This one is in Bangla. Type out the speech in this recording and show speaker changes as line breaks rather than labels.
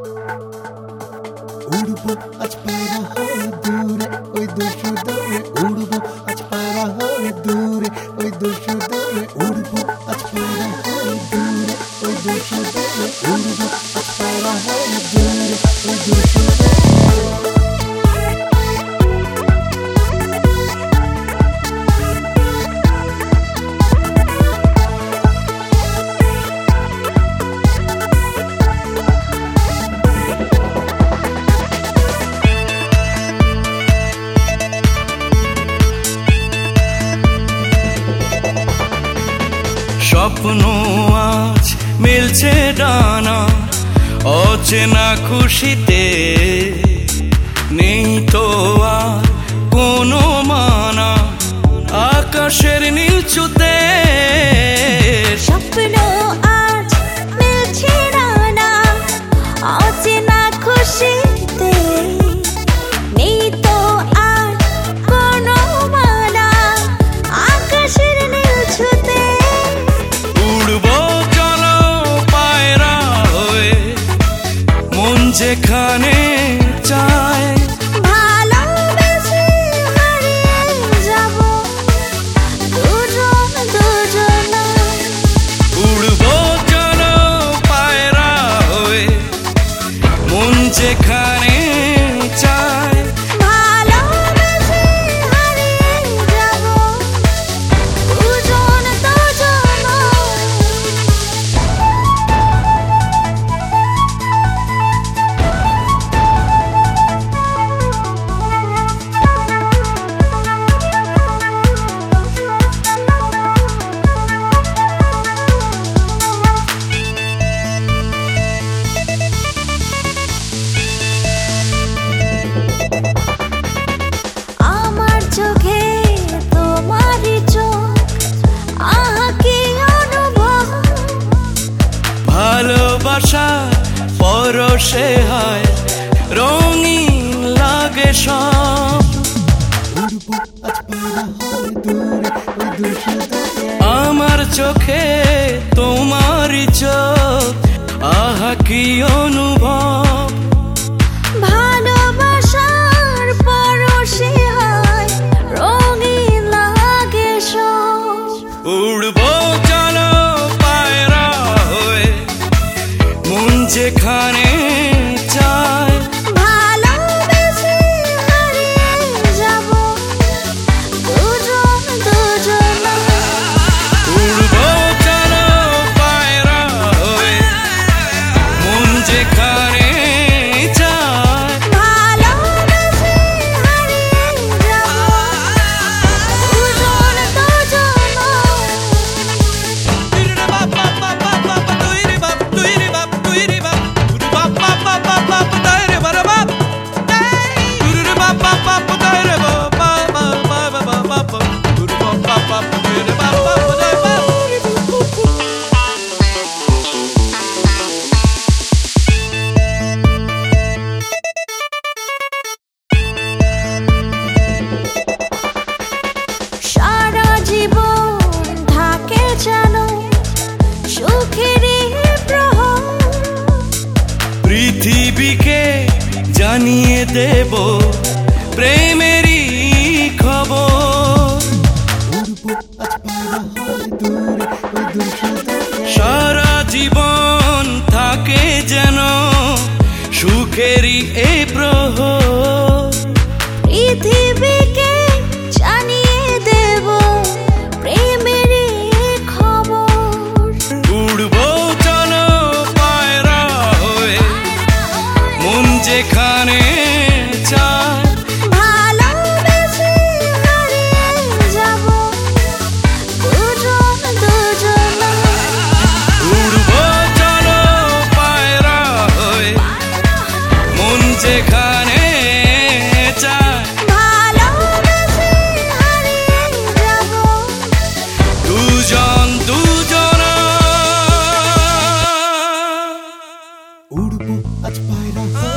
উড়বো আজ পায়রা হয়ে দূরে ওই দুশো দূরে উড়বো আজ পায়রা হয়ে দূরে ওই দুশো দূরে উড়বো আজ পায়রা হয়ে দূরে ওই দুশো দূরে উড়বো আজ পায়রা হয়ে দূরে ওই দুশো দূরে
স্বপ্ন আজ মিলছে ডানা অচেনা খুশিতে নেই তো আর কোনো মানা আকাশের নিচুতে
স্বপ্ন আজ মিলছে ডানা অচেনা খুশিতে নেই তো আর কোনো মানা আকাশের নিচুতে
যেখানে চায়
ভালোবেসে হারিয়ে যাব দুজন দুজনা
উড়বো চলো পায়রা হয়ে মন যেখানে চায়
ভালোবেসে হারিয়ে যাব দুজন দুজনা
ভালোবাসা পরশে হয় রঙিন লাগে সব
উড়বো আজ পায়রা হয়ে দূরে ওই দুশো দূরে
আমার চোখে তোমারই চোখ আহা কি অনুভব
ভালোবাসার পরশে হয় রঙিন লাগে সব
উড়বো চলো পায়রা হয়ে মন যেখানে চায়
ভালোবেসে হারিয়ে যাব দুজন দুজনা
উড়বো চলো পায়রা হয়ে মন যেখানে চায়
ভালোবেসে হারিয়ে যাব দুজন দুজনা সারা জীবন থাকে যেন সুখেরই প্রহর
পৃথিবীকে জানিয়ে দেব প্রেমেরই খবর
উড়বো আজ পায়রা হয়ে দূরে ওই দুশো দূরে
সারা জীবন থাকে যেন সুখেরই এই প্রহর
পৃথিবীকে জানিয়ে দেব প্রেমেরই খবর
উড়বো চলো পায়রা হয়ে মন যেখানে চায়
ভালোবেসে হারিয়ে যাব দুজন দুজনা
উড়বো চলো পায়রা হয়ে মন যেখানে চায়
ভালোবেসে হারিয়ে যাব
দুজন দুজনা
উড়বো আজ পায়রা হয়ে